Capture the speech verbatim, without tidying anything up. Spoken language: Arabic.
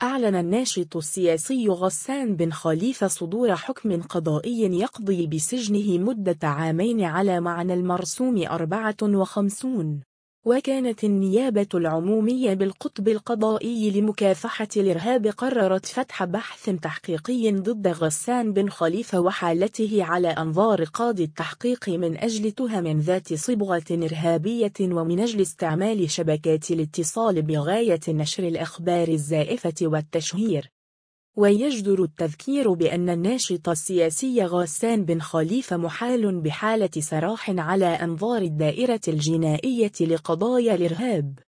أعلن الناشط السياسي غسان بن خليفة صدور حكم قضائي يقضي بسجنه مدة عامين على معنى المرسوم أربعة وخمسين. وكانت النيابة العمومية بالقطب القضائي لمكافحة الإرهاب قررت فتح بحث تحقيقي ضد غسان بن خليفة وحالته على أنظار قاضي التحقيق من أجل تهم ذات صبغة إرهابية ومن أجل استعمال شبكات الاتصال بغاية نشر الأخبار الزائفة والتشهير. ويجدر التذكير بأن الناشط السياسي غسان بن خليفة محال بحالة سراح على أنظار الدائرة الجنائية لقضايا الإرهاب.